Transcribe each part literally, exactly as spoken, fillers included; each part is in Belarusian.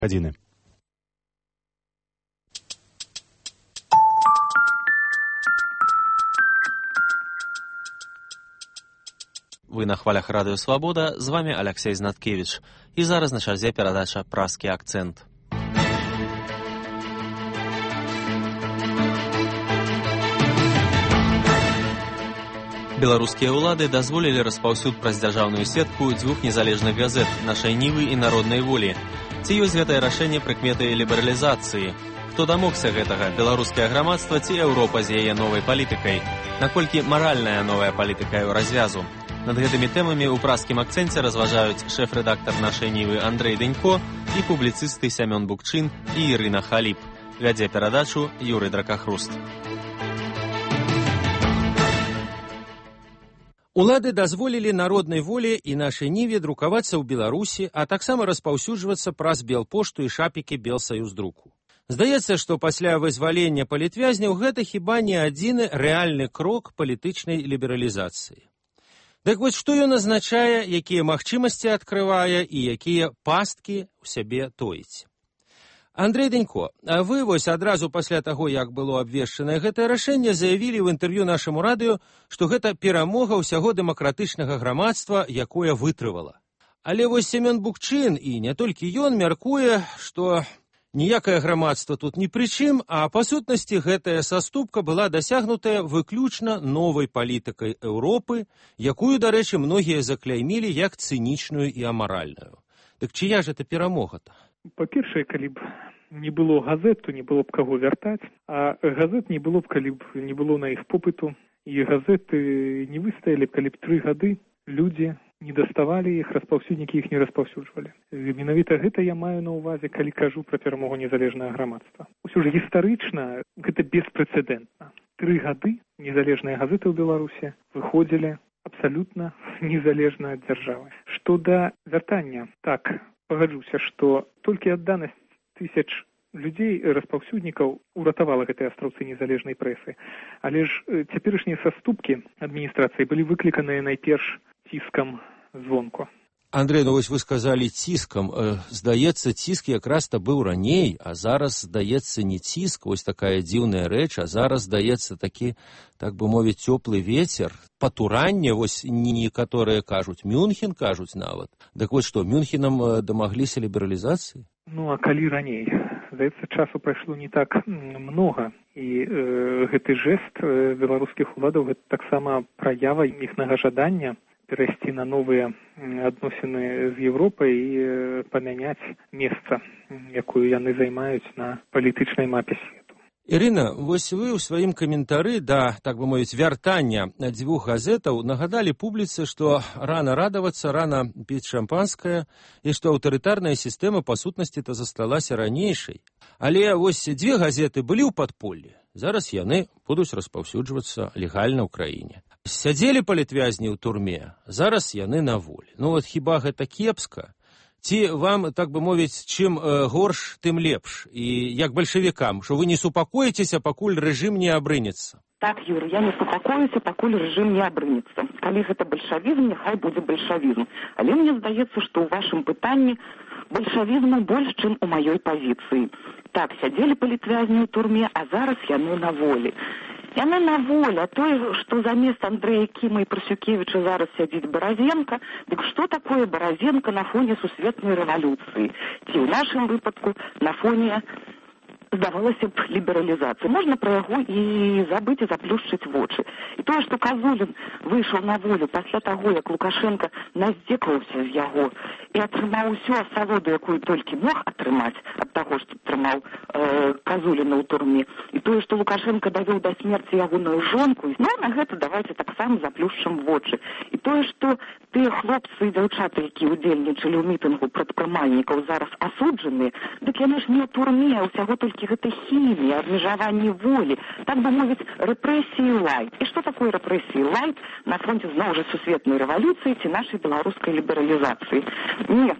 гадзіны. Вы на хвалях Радыё Свабода, з вами Алексей Знаткевич. І зараз на чарзе перадача «Празкі акцэнт». Беларускія ўлады дазволілі распаўсюд праз дзяржаўную сетку дзвюх незалежных газет «Нашай Нівы» і «Народнай волі». Ці ёсць гэтае рашэнне прыкметай лібералізацыі? Хто дамогся гэтага, беларускае грамадства ці Еўропа з яе новай палітыкай? Наколькі маральная новая палітыка ў развязу? Над гэтымі тэмамі ў празкім акцэнце разважаюць шэф-рэдактар «Нашай Нівы» Андрэй Дэнько і публіцысты Сямён Букчын і Ірына Халіп. Вядзе перадачу Юрый Дракахруст. Улады дазволілі «Народнай волі» і «Нашай Ніве» друкавацца ў Беларусі, а таксама распаўсюджвацца праз Белпошту і шапікі Белсаюздруку. Здаецца, што пасля вызвалення палітвязняў гэта хіба не адзіны рэальны крок палітычнай лібералізацыі. Дык вось што ён азначае, якія магчымасці адкрывае і якія пасткі ў сябе тоіць. Андрэй Дэнько, а вы вось адразу пасля таго, як было абвешчанае гэтае рашэнне, заявілі ў інтэрв'ю нашаму радыё, што гэта перамога ўсяго дэмакратычнага грамадства, якое вытрывала. Але вось Сямён Букчын, і не толькі ён, мяркуе, што ніякае грамадства тут ні пры чым, а па сутнасці гэтая саступка была дасягнутая выключна новай палітыкай Еўропы, якую, дарэчы, многія закляймілі як цынічную і амаральную. Дык чыя ж это перамога-то? Па-першае, калі б не было газет, то не было б каго вяртаць, а газет не было б, калі б не было на іх попыту, і газеты не выстаялі б, калі б тры гады людзі не даставалі іх, распаўсюднікі іх не распаўсюджвалі. Менавіта гэта я маю на ўвазе, калі кажу пра перамогу незалежнага грамадства. Усё ж гістарычна гэта беспрэцэдэнтна. Тры гады незалежныя газеты ў Беларусі выходзілі абсалютна незалежна ад дзяржавы. Што да вяртання, так, пагаджуся, што толькі адданасць тысяч людзей, распаўсюднікаў, уратавала гэтыя астраўцы незалежнай прэсы. Але ж цяперашнія саступкі адміністрацыі былі выкліканыя найперш ціскам звонку. Андрэй, ну вось вы сказалі ціскам. Здаецца, ціск якраз-то быў раней, а зараз, здаецца, не ціск, вось такая дзіўная рэч, а зараз, здаецца, такі, так бы мовіць, цёплы вецер, патуранне, вось некаторыя кажуць, Мюнхен кажуць нават. Дык вось што, Мюнхенам дамагліся лібералізацыі? Ну, а калі раней? Здаецца, часу прайшло не так многа, і э, гэты жэст э, беларускіх уладаў, гэта таксама праява іхнага жадання перайсці на новыя адносіны з Еўропай і э, памяняць месца, якую яны займаюць на палітычнай мапе свету. Ірына, вось вы ў сваім каментары да, так бы мовіць, вяртання дзвюх газетаў нагадалі публіцы, што рана радавацца, рана піць шампанскае, і што аўтарытарная сістэма па сутнасці-то засталася ранейшай. Але вось дзве газеты былі ў падполлі, зараз яны будуць распаўсюджвацца легальна ў краіне. Сядзелі палітвязні ў турме, зараз яны на волі. Ну вот хіба гэта кепска? Ці вам, так бы мовіць, чым э, горш, тым лепш? І як бальшавікам, што вы не супакоіцеся, пакуль рэжым не абрынецца? Так, Юр, я не супакоюся, пакуль рэжым не абрынецца. Калі гэта бальшавізм, няхай будзе бальшавізм. Але мне здаецца, што ў вашым пытанні бальшавізму больш, чым у маёй пазіцыі. Так, сядзелі палітвязні ў турме, а зараз яны на волі. Яны на волі, а тое, што замест Андрэя Кіма і Прасюкевіча зараз сядзіць Баразенка, дык што такое Баразенка на фоне сусветнай рэвалюцыі? Ці ў нашым выпадку на фоне, здавалася б, лібералізацыі. Можна пра яго і забыць і заплюшчыць вочы. І тое, што Казулін выйшаў на волю пасля таго, як Лукашенка наздзекаваўся з яго і атрымаў усю асалоду, якую толькі мог атрымаць ад таго, што трымаў э, Казуліна ў турме. І тое, што Лукашенка давёў да смерці ягоную жонку, ну, на гэта давайце таксама заплюшчым вочы. І тое, што тыя хлопцы і дзяўчаты, якія ўдзельнічалі ў мітынгу прадпрымальнікаў, зараз асуджаныя, дык яны ж не ў турме, а ўсяго толькі гэта хімія, абмежаванне волі, так бы мовіць, рэпрэсіі лайт. І што такое рэпрэсіі лайт на фронте зноў жа сусветнай рэвалюцыі ці нашай беларускай лібералізацыі? Не,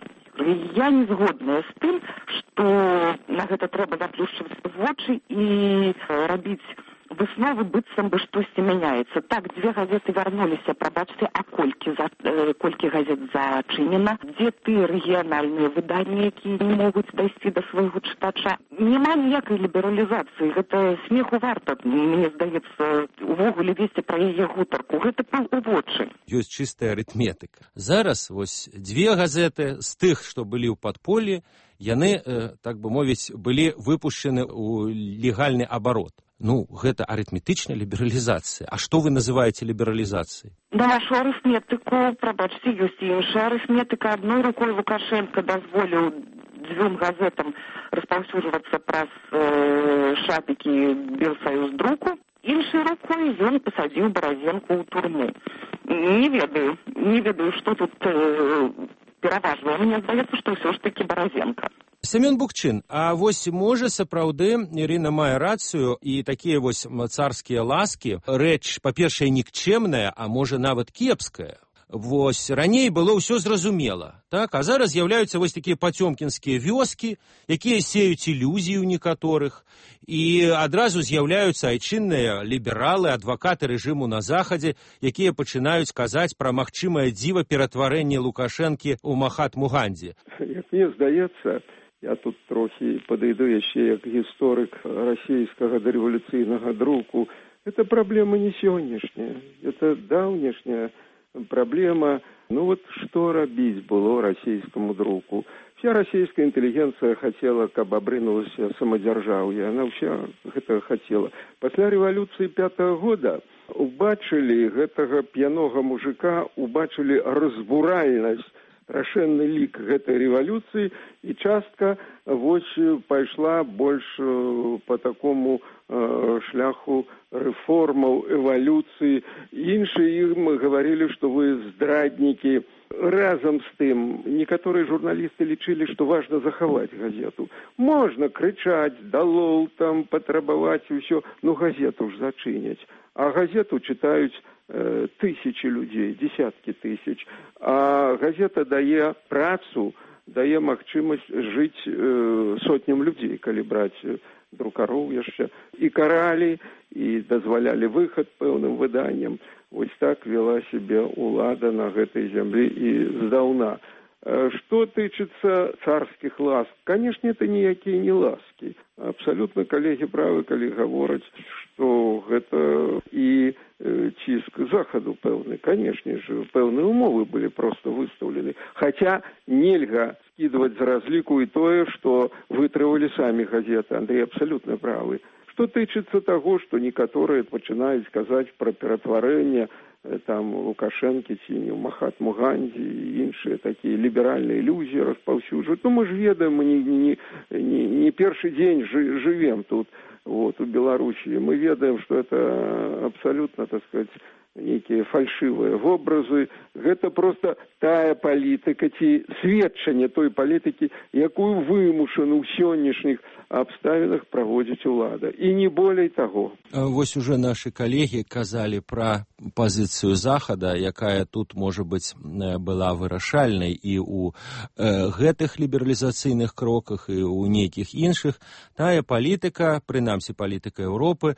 я не згодная з тым, што на гэта трэба заплюшчваць вочы і рабіць высновы быццам бы штосьці мяняецца. Так, дзве газеты вярнуліся, прабачце, а колькі, за, э, колькі газет зачынена, дзе ты рэгіянальныя выданні, якія не могуць дайсці да свайго чытача. Няма ніякай лібералізацыі, гэта смеху варта, мне здаецца, увогуле весці пра яе гутарку. Гэта пыл у вочы. Ёсць чыстая арытметыка. Зараз вось дзве газеты з тых, што былі ў падполлі, яны, э, так бы мовіць, былі выпушчены ў легальны абарот. Ну, гэта арытметычная лібералізацыя. А што вы называеце лібералізацыяй? На вашу арыфметыку, прабачце, ёсць іншая арыфметыка. Адной рукой Лукашенко дазволіў дзвюм газетам распаўсюджвацца праз э, шапікі Белсаюздруку, іншай рукой ён пасадзіў Баразенку ў турму. Не ведаю, не ведаю, што тут э, пераважвае. Мне здаецца, што ўсё ж такі Баразенка. Семён Букчин, а вось можа сапраўды Ірына мае рацыю і такія вось царскія ласкі, рэч, па-першае, нікчэмная, а можа нават кепская. Вось раней было ўсё зразумела, так? А зараз з'яўляюцца вось такія пацёмкінскія вёскі, якія сеюць ілюзіі ў некаторых, і адразу з'яўляюцца айчынныя лібералы, адвакаты рэжыму на захадзе, якія пачынаюць казаць пра магчымае дзіва ператварэнне Лукашэнкі ў Махатму Гандзі. Як мне здаецца, я тут трохі падыйду яшчэ як гісторык расійскага дарэвалюцыйнага друку. Это праблема не сённяшняя, это даўняшняя праблема. Ну вот што рабіць было расійскаму друку? Вся расійская інтэлігенцыя хацела, каб абрынулася самадзяржаўе. Яна ўся гэтага хацела. Пасля рэвалюцыі пятага года убачылі гэтага п'янога мужика, убачылі разбуральнасць, рашэнны лік гэтай рэвалюцыі, і частка вось пайшла больш по такому э, шляху рэформаў, эвалюцыі. Іншыя ім гаварылі, што вы здраднікі. Разам з тым, некаторыя журналісты лічылі, што важна захаваць газету. Можна крычаць, далол, там, патрабаваць усё, ну газету ж зачыняць. А газету чытаюць э, тысячи людзей, десяткі тысяч. А газета дае працу, дае магчымасць жыць э, сотням людзей, калі браць друкароў яшчэ. І каралі, і дазвалялі выхад пэўным выданням. Вось так вела себе улада на гэтай зямлі і здаўна. Што тычыцца царскіх ласк, канешне, это ніякія не ласкі. Абсалютна калегі правы, калі гавораць, што гэта і ціск захаду пэўны. Канешне ж, пэўныя умовы былі проста выстаўлены. Хаця нельга скідваць з разліку і тое, што вытрывалі самі газеты. Андрей абсалютна правы. Што тычыцца таго, што некаторыя пачынаюць казаць пра ператварэнне там Лукашэнкі ці не Махатму Гандзі і іншыя такія ліберальныя ілюзіі распаўсюджваюць. Ну, мы ж ведаем, мы не, не, не, не першы дзень жы, жывем тут, вот, у Беларусі. Мы ведаем, што это абсалютна, так сказать, нейкія фальшывыя вобразы. Гэта проста тая палітыка ці сведчанне той палітыкі, якую вымушана ў сённяшніх абставінах праводзіць улада. І не болей таго. Вось уже нашы калегі казалі пра пазіцыю Захада, якая тут, можа быць, была вырашальнай і ў гэтых лібералізацыйных кроках, і ў нейкіх іншых. Тая палітыка, прынамсі палітыка Еўропы,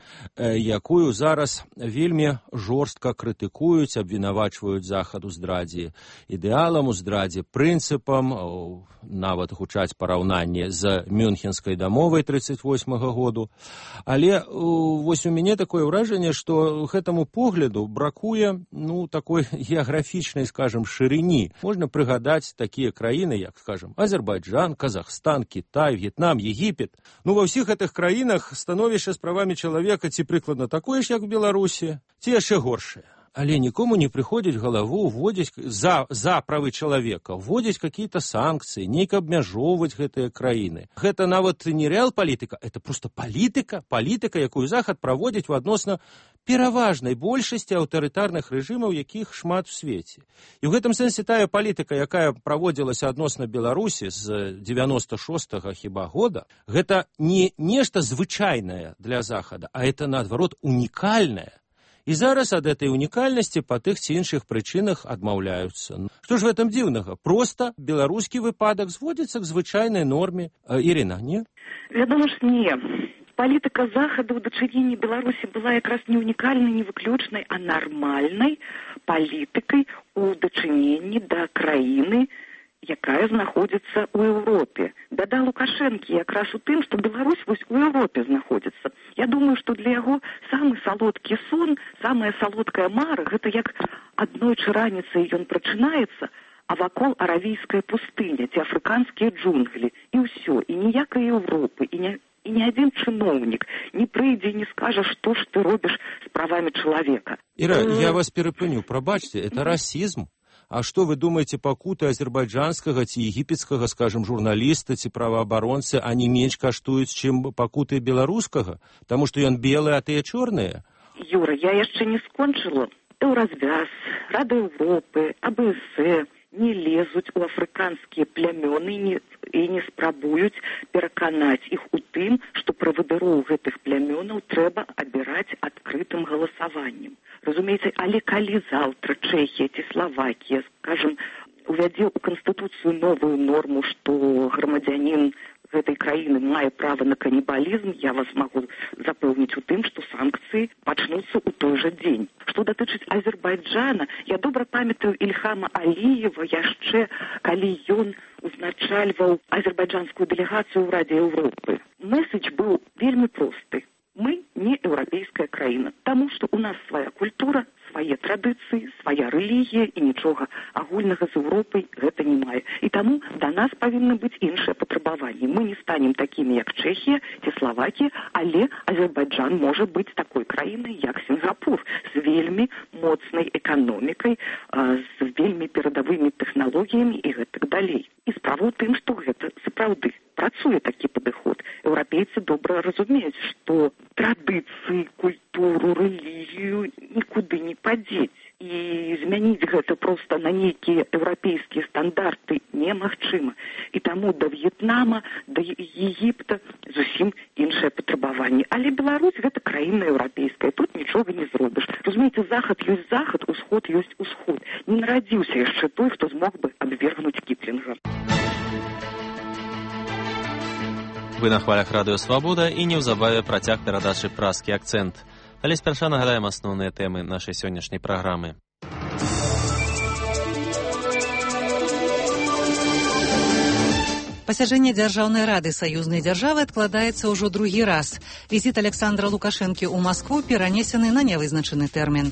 якую зараз вельмі жорстка крытыкуюць, абвінавачваюць Захад у здрадзе ідэалам, у здрадзе прынцыпам, нават гучаць параўнанні з Мюнхенскай дамовай тридцать восьмага году. Але вось у мяне такое ўражанне, што гэтаму погляду бракуе, ну, такой геаграфічнай, скажем, шырыні. Можна прыгадаць такія краіны, як, скажем, Азербайджан, Казахстан, Кітай, В'етнам, Егіпет. Ну, ва ўсіх гэтых краінах становішча з правамі чалавека ці прыкладна такое ж, як в Беларусі, ці яшчэ горшае. Але нікому не прыходзіць галаву вводзіць за, за правы чалавека, вводзіць какие-то санкцыі, нейк абмяжоўваць гэтыя краіны. Гэта нават не рэал-палітыка, это просто палітыка, палітыка, якую Захад праводзіць у адносна пераважнай большасці аўтарытарных рэжымаў, якіх шмат у свеце. І ў гэтым сэнсе тая палітыка, якая праводзілася адносна Беларусі з девяносто шостага хіба года, гэта не нешта звычайнае для Захада, а это, наадварот, унікальнае. І зараз ад этой унікальнасці па тых ці іншых прычынах адмаўляюцца. Што ж в этом дзіўнага? Проста беларускі выпадак зводзіцца к звычайнай норме. Ірына, не? Вядома ж, не. Палітыка захаду ў дачыненні Беларусі была якраз не унікальнай, не выключнай, а нармальнай палітыкай у дачыненні да краіны, якая знаходзіцца ў Еўропе. Бяда Лукашэнкі якраз у тым, што Беларусь вось у Еўропе знаходзіцца. Я думаю, што для яго самы салодкі сон, самая салодкая мара, гэта як аднойчы раніцай ён прачынаецца, а вакол аравійская пустыня, ці афрыканскія джунглі, і ўсё, і ніякай Еўропы, і не І ні адзін чыноўнік не прыйдзе і не скажа, што ж ты робіш з правамі чалавека. Іра, я вас перапыню, прабачце, это расізм. А што вы думаеце, пакуты азербайджанскага ці егіпецкага, скажем, журналіста ці праваабаронцы, они менш каштуюць, чым пакуты беларускага? Таму што ён белы, а тыя чорныя? Юра, я яшчэ не скончыла. Еўразвяз, Рада Еўропы, А Б С Э не лезуць у афрыканскія плямёны не, і не спрабуюць пераканаць іх у тым, што правадыроў гэтых плямёнаў трэба абіраць адкрытым галасаваннем. Разумееце, але калі заўтра Чэхія ці Славакія, скажем, увядзе ў Канстытуцыю новую норму, што грамадзянін гэтай краіны мае права на канібалізм, я вас магу запэўніць у тым, што санкцыі пачнуцца ў той жа дзень. Што датычыць Азербайджана, я добра памятаю Ільхама Аліева яшчэ, калі ён узначальваў азербайджанскую дэлегацыю ў Радзе Еўропы. Месседж быў вельмі просты. Мы не еўрапейская краіна, таму што ў нас свая культура, свае традыцыі, свая рэлігія і нічога агульнага з Еўропай гэта не мае. І таму да нас павінны быць іншыя патрабаванні. Мы не станем такімі, як Чэхія ці Славакія, але Азербайджан можа быць такой краінай, як Сінгапур, з вельмі моцнай эканомікай, з вельмі перадавымі тэхналогіямі і гэтак далей. І справа ў тым, што гэта сапраўды працуе такі падыход. Еўрапейцы добра разумеюць, што традыцыі, культуру, рэлігію нікуды не падзець. І змяніць гэта проста на нейкія еўрапейскія стандарты немагчыма. І таму да В'етнама, да Егіпта зусім іншыя патрабаванні. Але Беларусь гэта краіна еўрапейская, тут нічога не зробіш. Разумееце, захад ёсць захад, усход ёсць усход. Не нарадзіўся яшчэ той, хто змог бы абвергнуць Кіплінга. Вы на хвалях Радыё Свабода і неўзабаве працяг перадачы «Празкі акцэнт». Але спярша нагадаем асноўныя тэмы нашай сённяшняй праграмы. Пасяджэнне Дзяржаўнай рады саюзнай дзяржавы адкладаецца ўжо другі раз. Візіт Александра Лукашэнкі ў Маскву перанесены на нявызначаны тэрмін.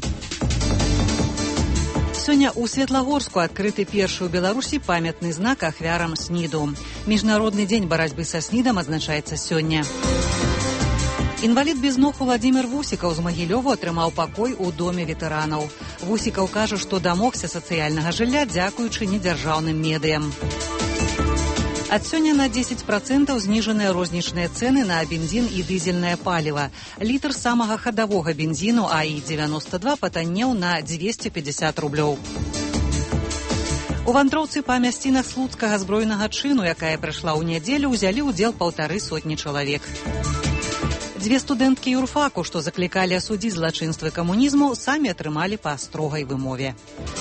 Сёння ў Светлагорску адкрыты першы ў Беларусі памятны знак ахвярам СНІДу. Міжнародны дзень барацьбы са СНІДам адзначаецца сёння. Інвалід без ног Уладзімір Вусікаў з Магілёву атрымаў пакой у доме ветэранаў. Вусікаў кажа, што дамогся сацыяльнага жылля дзякуючы недзяржаўным медыям. Ад сёння на дзесяць працэнтаў зніжаныя рознічныя цэны на бензін і дызельнае паліва. Літр самага хадавога бензіну А І дзевяноста два патаннеў на дзвесце пятьдесят рублёў. У вандроўцы па мясцінах слуцкага збройнага чыну, якая прайшла ў нядзелю, узялі ўдзел паўтары сотні чалавек. Дзве студэнткі юрфаку, што заклікалі асудзіць злачынствы камунізму, самі атрымалі па строгай вымове.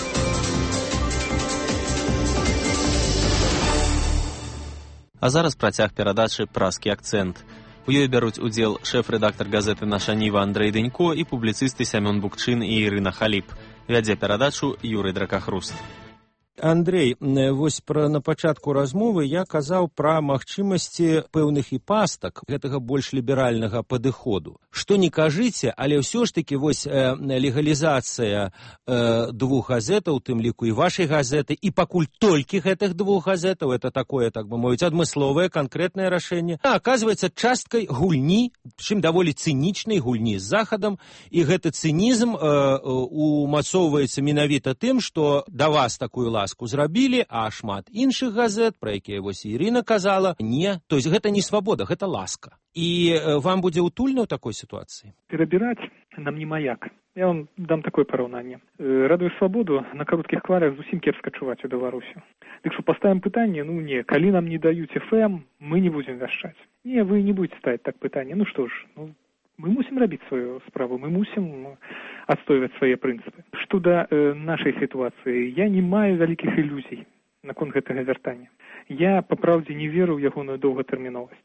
А зараз працяг перадачы «Празкі акцэнт». У ёй бяруць удзел шэф-рэдактар газеты «Наша Ніва» Андрэй Дэнько і публіцысты Сямён Букчын і Ірына Халіп. Вядзе перадачу Юрый Дракахруст. Андрей, вось пра на пачатку размовы я казаў пра магчымасці пэўных і пастак гэтага больш ліберальнага падыходу. Што не кажыце, але ўсё ж такі вось э, легалізацыя э, двух газетаў, у тым ліку і вашай газеты, і пакуль толькі гэтых двух газетаў, это такое, так бы мовіць, адмысловае канкрэтнае рашэнне, а аказваецца часткай гульні, чым даволі цынічнай гульні з захадам, і гэты цынізм э, умацоўваецца менавіта тым, што да вас такую ласку зрабілі, а шмат іншых газет, пра якія вось Ірына казала, не. То есть гэта не свабода, гэта ласка. І э, вам будзе утульна ў такой сітуацыі? Перабіраць нам не маяк. Я вам дам такое параўнанне. Радыё Свабоду на кароткіх хвалях зусім кепска чуваць у Беларусі. Дык што паставім пытанне, ну не, калі нам не даюць эф эм, мы не будзем вяшчаць. Не, вы не будете ставіць так пытанне. Ну што ж, ну, мы мусім рабіць сваю справу, мы мусім адстойваць свае прынцыпы. Што да э, нашай сітуацыі, я не маю вялікіх ілюзій наконт гэтага вяртання. Я, па праўдзе, не веру ў ягоную доўгатэрміновасць.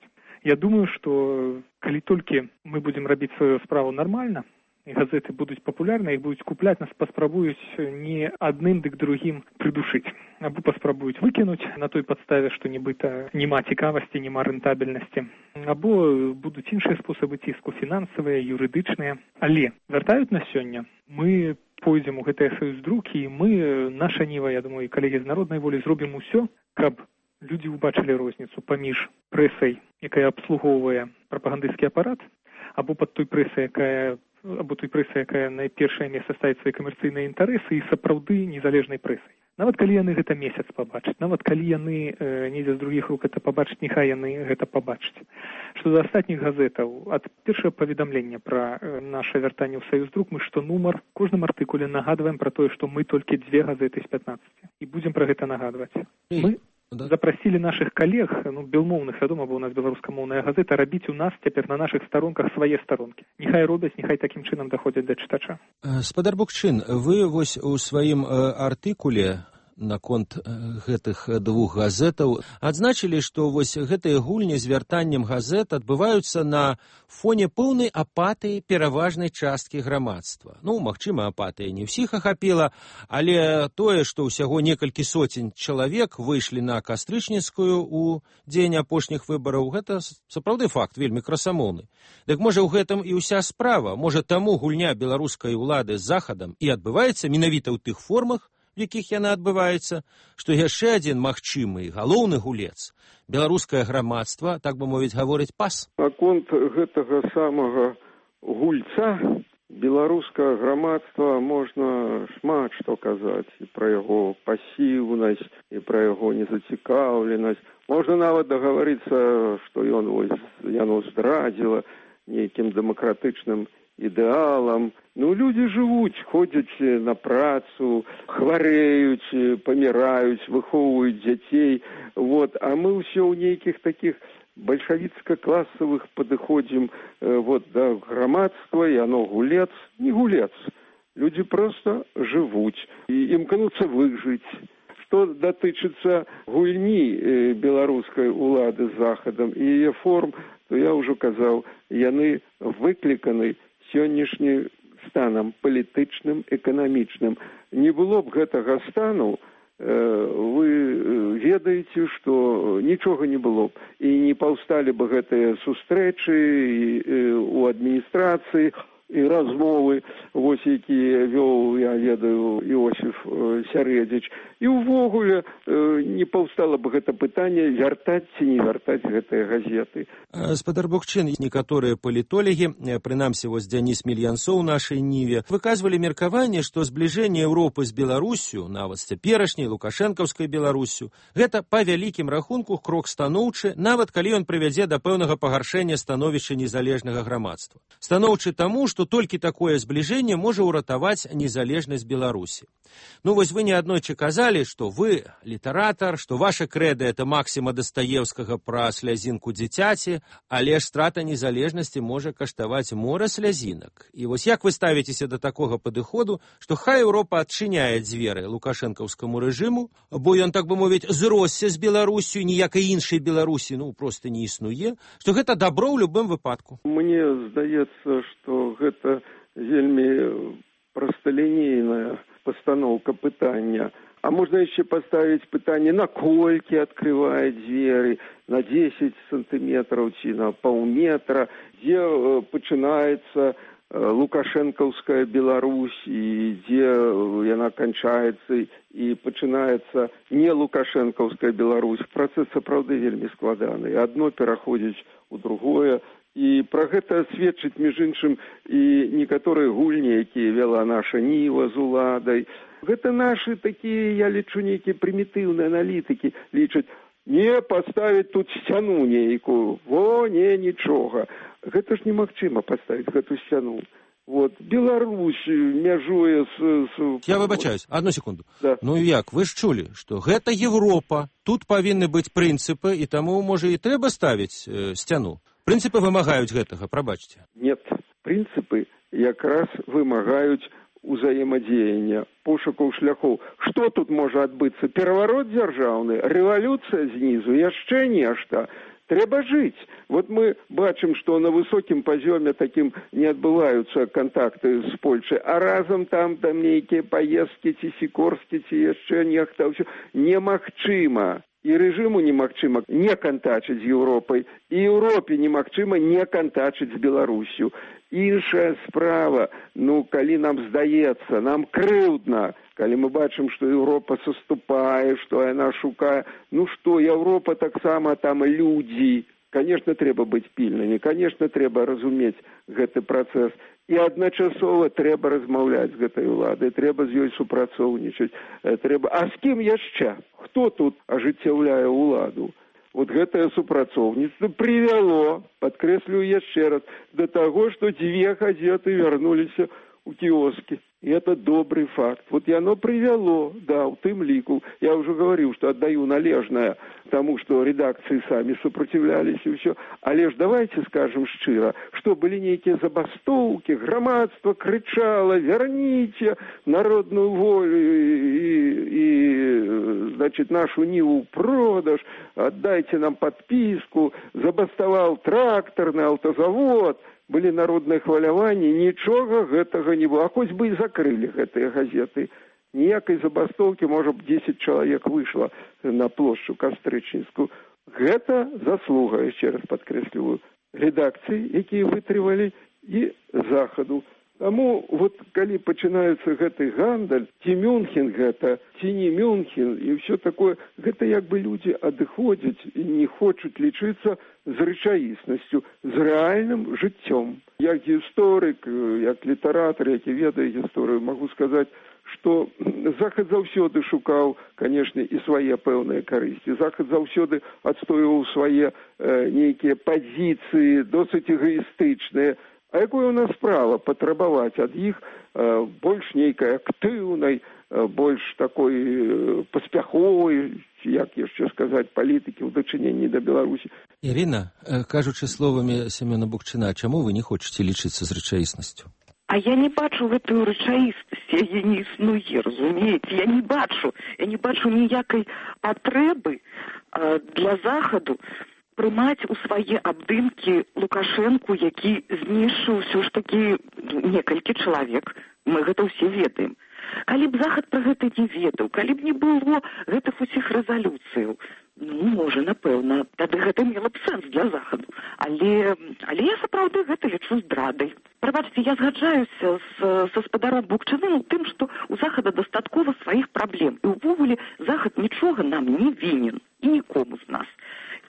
Я думаю, што калі толькі мы будзем рабіць сваю справу нармальна, і газеты будуць папулярныя, іх будуць купляць, нас паспрабуюць не адным дык другім прыдушыць, або паспрабуюць выкінуць на той падставе, што нібыта няма цікавасці, няма рэнтабельнасці, або будуць іншыя спосабы ціску, фінансавыя, юрыдычныя. Але вяртаюць на сёння, мы пойдзем у гэтыя саюздрукі, і мы, наша ніва, я думаю, і калегі з народнай волі зробім усё, каб людзі ўбачылі розніцу паміж прэсай, якая абслугоўвае прапагандысцкі апарат, або пад той прэсай, якая або той прэсай, якая на першае месца ставіць свае камерцыйныя інтарэсы, і сапраўды незалежнай прэсай. Нават калі яны гэта месяц пабачаць, нават калі яны э, недзе з другіх рук гэта пабачаць, няхай яны гэта пабачаць. Што за астатніх газетаў, ад першага паведамлення пра э, наша вяртанне ў саюздрук, мы што нумар кожным артыкуле нагадваем пра тое, што мы толькі дзве газеты з пятнаццаці. І будзем пра гэта нагадваць. Мы да. запрасілі нашых калег, ну, белмоўных, вядома, бо у нас беларускамоўная газета, рабіць у нас цяпер на нашых старонках свае старонкі. Няхай робяць, няхай такім чынам даходзяць да чытача. Спадар Букчин, вы вось у сваім артыкуле наконт гэтых двух газетаў адзначылі, што вось гэтыя гульні з вяртаннем газет адбываюцца на фоне поўнай апатыі пераважнай часткі грамадства. Ну, магчыма, апатыя не ўсіх ахапіла, але тое, што ўсяго некалькі соцень чалавек выйшлі на кастрычніцкую ў дзень апошніх выбараў, гэта сапраўды факт вельмі красамоўны. Дык можа ў гэтым і ўся справа, можа таму гульня беларускай улады з захадам і адбываецца менавіта ў тых формах, в якіх яна адбываецца, што яшчэ адзін магчымы галоўны гулец беларускае грамадства, так бы мовіць, гаворыць пас. Наконт гэтага самага гульца беларускае грамадства можна шмат што казаць і пра яго пасіўнасць, і пра яго незацікаўленасць. Можна нават дагаварыцца, што ён вось яно здрадзіла нейкім дэмакратычным ідэалам. Ну, людзі жывуць, ходзяць на працу, хварэюць, паміраюць, выхоўваюць дзяцей. Вот. А мы ўсё ў нейкіх такіх бальшавіцка-класавых падыходзім э, вот, да грамадства, і оно гулец. Не гулец. Людзі проста жывуць і імкнуцца выжыць. Што датычыцца гульні э, беларускай улады з захадам і яе форм, то я ўжо казаў, яны выкліканы сённяшнім станам палітычным, эканамічным. Не было б гэтага стану, вы ведаеце, што нічога не было б. І не паўсталі б гэтыя сустрэчы у адміністрацыі, і размовы, вось якія вёў, я ведаю, Іосиф Сярэдзіч. І ўвогуле не паўстала б гэта пытанне, вяртаць ці не вяртаць гэтыя газеты. Спадар Букчин, некаторыя палітолагі, прынамсі вось Дзяніс Мільянцоў у нашай ніве, выказвалі меркаванне, што збліжэнне Еўропы з Беларусю, нават з цяперашняй лукашэнкаўскай Беларусю, гэта па вялікім рахунку крок станоўчы, нават калі ён прывядзе да пэўнага пагаршэння становішча незалежнага грамадства. Станоўчы таму, што толькі такое збліжэнне можа ўратаваць незалежнасць Беларусі. Ну, вось вы неаднойчы казалі, што вы літаратар, што ваша крэда – это Максіма Дастаеўскага пра слязінку дзіцяці, але ж страта незалежнасці можа каштаваць мора слязінак. І вось як вы ставіцеся да такога падыходу, што хай Еўропа адчыняе дзверы лукашэнкаўскаму рэжыму, бо ён, так бы мовіць, зросся з Беларусю, ніякай іншай Беларусі, ну, проста не існуе, што гэта дабро ў любым выпадку? Мне здаецца, што гэта вельмі просталінейная пастаноўка пытання. А можна яшчэ паставіць пытанне, наколькі адкрывае дзверы, на дзесяць сантыметраў ці на паўметра, дзе э, пачынаецца э, лукашэнкаўская Беларусь і дзе яна канчаецца і пачынаецца не лукашэнкаўская Беларусь. Працэс сапраўды вельмі складаны. Адно пераходзіць у другое. І пра гэта сведчыць, між іншым, і некаторыя гульні, якія вяла наша ніва з уладай. Гэта нашы такія, я лічу, нейкія прымітыўныя аналітыкі лічаць, не паставіць тут сцяну нейкую, во, не, нічога. Гэта ж немагчыма паставіць гэту сцяну. Вот, Беларусь мяжуе з... з... Я выбачаюсь, одну секунду. Да. Ну як, вы ж чулі, што гэта Европа, тут павінны быць прынцыпы, і таму, можа, і трэба ставіць э, сцяну. Прынцыпы вымагаюць гэтага, прабачце. Нет, прынцыпы якраз вымагаюць узаемадзеяння, пошукаў шляхоў. Што тут можа адбыцца? Пераварот дзяржаўны, рэвалюцыя знізу, яшчэ нешта. Трэба жыць. Вот мы бачым, што на высокім пазёме такім не адбываюцца кантакты з Польшай, а разам там там нейкія паездкі, ці сікорскі, ці яшчэ нехта, ўсё немагчыма. І рэжыму немагчыма не кантачыць з Еўропай, і Еўропе немагчыма не кантачыць з Беларусю. Іншая справа, ну, калі нам здаецца, нам крыўдна, калі мы бачым, што Еўропа саступае, што яна шукае, ну што, Еўропа таксама там людзі. Конечно, трэба быць пільнымі, конечно, трэба разумець гэты працэс. І адначасова трэба размаўляць з гэтай уладай, трэба з ёй супрацоўнічаць. Трэба... А з кім яшчэ? Хто тут ажыццяўляе ўладу? Вот гэтае супрацоўніцтва прывяло, падкрэслю яшчэ раз, да таго, што дзве газеты вярнуліся ў кіоскі. И это добрый факт. Вот и оно привело, да, у тым лику. Я уже говорил, что отдаю належное тому, что редакции сами сопротивлялись и все. Але ж давайте скажем шчыра, что были некие забастовки, громадство кричало: верните народную волю и, и значит, нашу Ниву в продаж, отдайте нам подписку, забастовал тракторный автозавод. Были народные хваляванні, нічога гэтага не было. А хоць бы і закрылі гэтыя газеты. Ніякай забастовкі, можа б, дзесяць чалавек выйшла на плошчу Кастрычніцкую. Гэта заслуга, яшчэ раз падкрэсліваю, редакцыі, якія вытрывалі, і захаду. Таму, вот, калі пачынаецца гэты гандаль, ці Мюнхен гэта, ці не Мюнхен, і ўсё такое, гэта як бы людзі адыходзяць і не хочуць лічыцца з рэчаіснасцю, з рэальным жыццём. Як гісторык, як літаратар, які ведае гісторыю, магу сказаць, што Захад заўсёды шукаў, канешне, і свае пэўныя карысці. Захад заўсёды адстойваў свае э, нейкія пазіцыі, досыць эгоістычныя. А якое у нас права патрабаваць ад іх э, больш нейкай актыўнай, э, больш такой э, паспяховай, як яшчэ сказаць, палітыкі ў дачыненні да Беларусі. Ірына, кажучы словамі Семёна Букчына, чаму вы не хочаце лічыцца з рэчаіснасцю? А я не бачу гэтую рэчаіснасць, яе не існуе, разумееце? Я не бачу, я не бачу ніякай патрэбы э, для Захаду прымаць у свае абдымкі Лукашэнку, які знішчыў ўсё ж такі некалькі чалавек. Мы гэта ўсе ведаем. Калі б Захад пра гэта не ведаў, калі б не было гэтых усіх рэзалюцыяў, ну, можа, напэўна, тады гэта мела б сэнс для Захаду. Але, але я сапраўды гэта лічу здрадай. Прабачце, я згаджаюся з, са спадаром Букчыным у тым, што у Захада дастаткова сваіх праблем. І ўвогуле Захад нічога нам не вінен, і нікому з нас.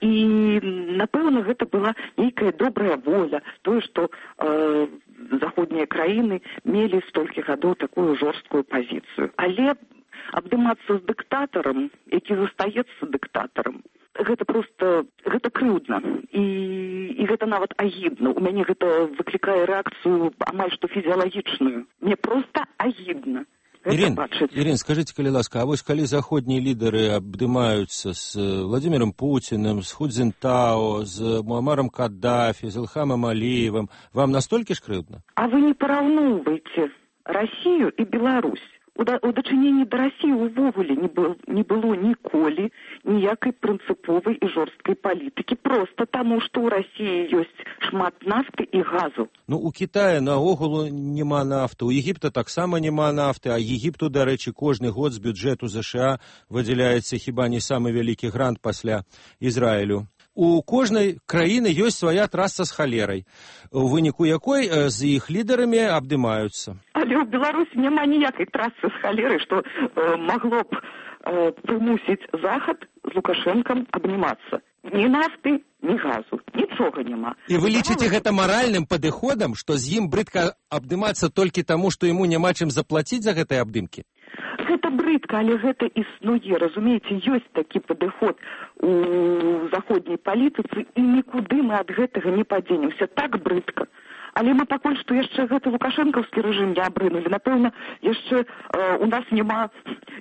І, напэўна, гэта была нейкая добрая воля, тое, што э, заходнія краіны мелі столькі гадоў такую жорсткую пазіцыю. Але абдымацца з дыктатарам, які застаецца дыктатарам, гэта проста, гэта крыўдна. І, і гэта нават агідна. У мяне гэта выклікае рэакцыю амаль што фізіялагічную. Мне проста агідна. Ирин, Ирин, скажите, коли ласка, а вот коли заходние лидеры обдымаются с Владимиром Путиным, с Худзинтао, с Муаммаром Каддафи, с Ильхамом Алиевым, вам настолько ж крыўдна? А вы не параўноўваеце Россию и Беларусь. У дачыненні да Расіі ўвогуле не было, не было ніколі ніякай прынцыповай і жорсткай палітыкі, проста таму, што ў Расіі ёсць шмат нафты і газу. Ну, у Китая наогул нема нафты, у Егіпта таксама нема нафты, а Егіпту, дарэчы, кожны год з бюджэту ЗША выдзяляецца хіба не самы вялікі грант пасля Ізраілю. У кожнай краіны ёсць свая траса з халерай, у выніку якой з іх лідарамі абдымаюцца. Але ў Беларусі няма ніякай трасы з халерай, што э, магло б э, прымусіць Захад з Лукашэнкам абнімацца. Ні нафты, ні газу, нічога няма. І вы лічыце гэта маральным падыходам, што з ім брыдка абдымацца толькі таму, што яму няма чым заплаціць за гэтыя абдымкі? Гэта брыдка, але гэта існуе, разумееце, ёсць такі падыход у заходняй палітыцы, і нікуды мы ад гэтага не падзенемся. Так брыдка. Але мы пакуль што яшчэ гэты лукашэнкаўскі рэжым не абрынулі. Напэўна, яшчэ э, у нас няма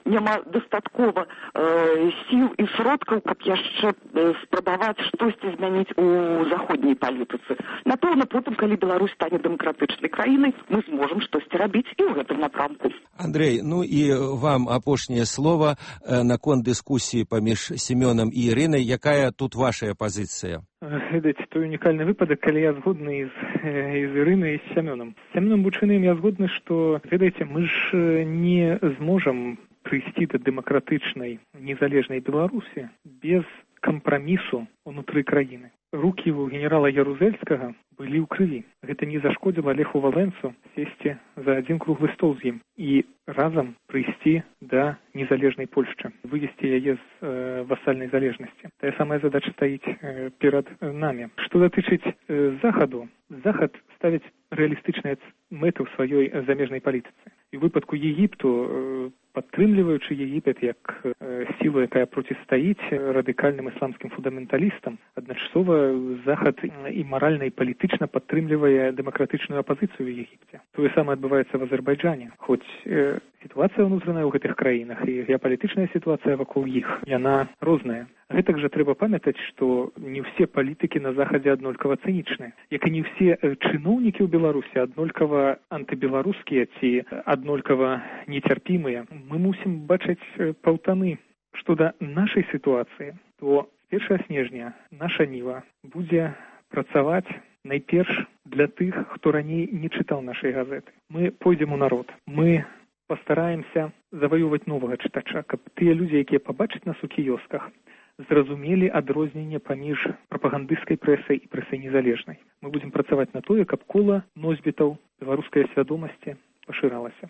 няма дастаткова э, сіл і сродкаў, каб яшчэ э, спрабаваць штосьці змяніць у заходняй палітыцы. Напэўна, потым, калі Беларусь стане дэмакратычнай краінай, мы зможам штосьці рабіць і ў гэтым напрамку. Андрей, ну і вам апошняе слово наконт дыскусіі паміж Семёнам і Ірынай. Якая тут ваша пазіцыя? Ведаеце, той унікальны выпадак, калі я згодны з, з Ірынай і з Семёнам. З Семёнам Бучыным я згодны, што, ведаеце, мы ж не зможам прыйсці да дэмакратычнай незалежнай Беларусі без кампрамісу ўнутры краіны. Рукі у генерала Ярузельскага былі ў крыві. Гэта не зашкодзіла Леху Валенцу сесці за адзін круглы стол з ім і разам прыйсці да незалежнай Польшчы, вывесці яе з э, васальнай залежнасці. Тая самая задача стаіць э, перад намі. Што датычыць э, Захаду, Захад ставіць рэалістычныя мэты ў сваёй замежнай палітыцы. І ў выпадку Егіпту, э, падтрымліваючы Егіпет як э, сілу, якая процістаіць радыкальным ісламскім фундаменталістам, адначасова Захад і маральна і палітычна падтрымлівае дэмакратычную апазіцыю ў Егіпце. Тое самае адбываецца в Азербайджане. Хоць э, сітуацыя ўнутраная ў гэтых краінах і геапалітычная сітуацыя вакол іх, яна розная. Гэтак жа трэба памятаць, што не ўсе палітыкі на Захадзе аднолькава цынічныя, як і не ўсе чыноўнікі ў Беларусі аднолькава антыбеларускія ці аднолькава нецярпімыя. Мы мусім бачыць паўтаны. Што да нашай сітуацыі, то з першага снежня наша ніва будзе працаваць найперш для тых, хто раней не чытаў нашай газеты. Мы пойдзем у народ. Мы пастараемся заваёўваць новага чытача, каб тыя людзі, якія пабачаць нас у кіёсках, зразумелі адрозненне паміж прапагандысцкай прэсай і прэсай незалежнай. Мы будзем працаваць на тое, каб кола носьбітаў беларускай свядомасці пашыралася.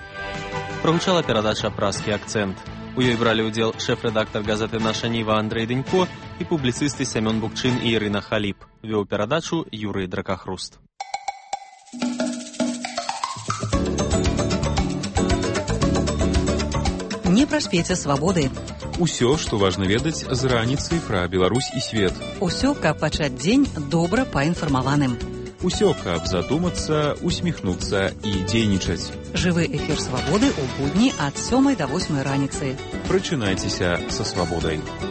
Прогучала перадача «Празкі акцэнт». У ёй бралі ўдзел шэф-рэдактар газеты «Наша Ніва» Андрэй Дэнько і публіцысты Семён Букчын і Ірына Халіп. Вёў перадачу Юрый Дракахруст. Не праспеце свабоды. Усё, што важна ведаць з раніцы пра Беларусь і свет. Усё, каб пачаць дзень добра паінфармаваным. Усё, каб задумацца, усміхнуцца і дзейнічаць. Жывы эфір свабоды ў будні ад сёмай да восьмай раніцы. Прачынайцеся са свабодай.